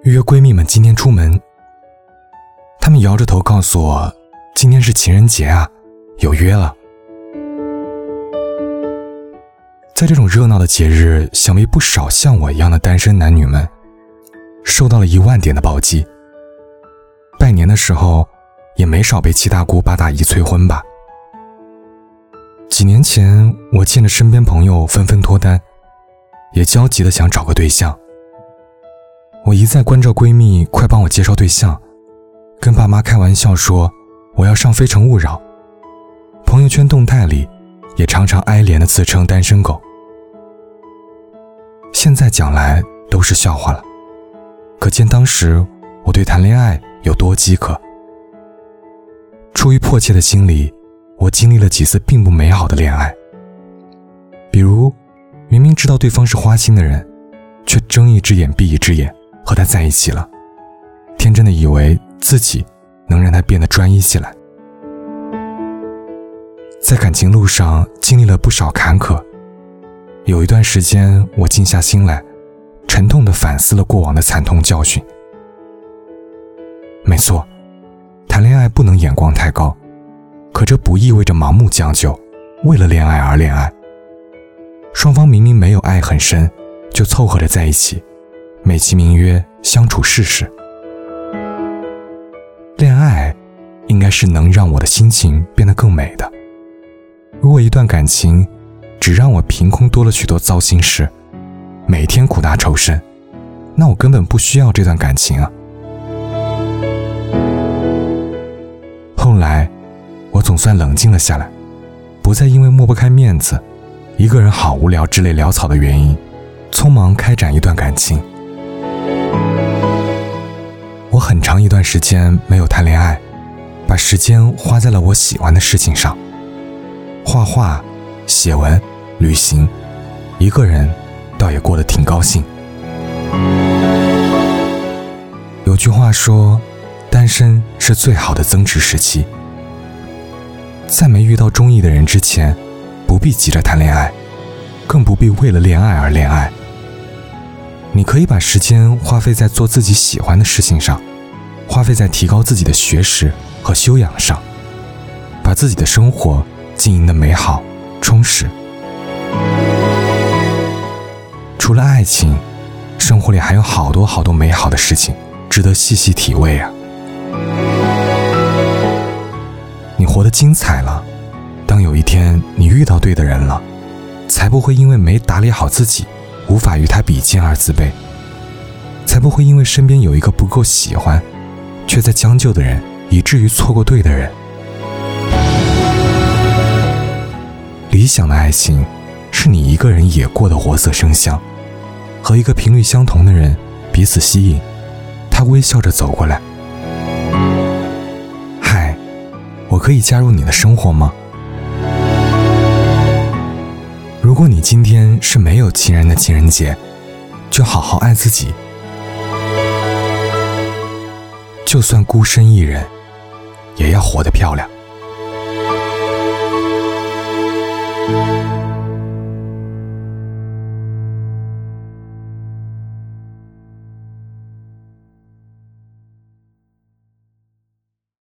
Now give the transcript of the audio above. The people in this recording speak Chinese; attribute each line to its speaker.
Speaker 1: 约闺蜜们今天出门，她们摇着头告诉我，今天是情人节啊，有约了。在这种热闹的节日，想必不少像我一样的单身男女们收到了10000点的暴击。拜年的时候也没少被七大姑八大姨催婚吧。几年前我见着身边朋友纷纷脱单，也焦急地想找个对象。我一再关照闺蜜快帮我介绍对象，跟爸妈开玩笑说我要上非诚勿扰，朋友圈动态里也常常哀怜地自称单身狗。现在讲来都是笑话了，可见当时我对谈恋爱有多饥渴。出于迫切的心理，我经历了几次并不美好的恋爱。比如明明知道对方是花心的人，却睁一只眼闭一只眼和他在一起了，天真的以为自己能让他变得专一起来。在感情路上经历了不少坎坷，有一段时间我静下心来，沉痛地反思了过往的惨痛教训。没错，谈恋爱不能眼光太高，可这不意味着盲目将就，为了恋爱而恋爱。双方明明没有爱很深，就凑合着在一起，美其名曰相处试试。恋爱应该是能让我的心情变得更美的。如果一段感情只让我凭空多了许多糟心事，每天苦大仇深，那我根本不需要这段感情啊。后来我总算冷静了下来，不再因为抹不开面子，一个人好无聊之类潦草的原因匆忙开展一段感情。我很长一段时间没有谈恋爱，把时间花在了我喜欢的事情上，画画、写文、旅行，一个人倒也过得挺高兴。有句话说，单身是最好的增值时期。在没遇到中意的人之前，不必急着谈恋爱，更不必为了恋爱而恋爱。你可以把时间花费在做自己喜欢的事情上，花费在提高自己的学识和修养上，把自己的生活经营得美好充实。除了爱情，生活里还有好多好多美好的事情值得细细体味啊。你活得精彩了，当有一天你遇到对的人了，才不会因为没打理好自己无法与他比肩而自卑，才不会因为身边有一个不够喜欢却在将就的人以至于错过对的人。理想的爱情是你一个人也过得活色生香，和一个频率相同的人彼此吸引，他微笑着走过来，嗨，我可以加入你的生活吗？如果你今天是没有情人的情人节，就好好爱自己。就算孤身一人，也要活得漂亮。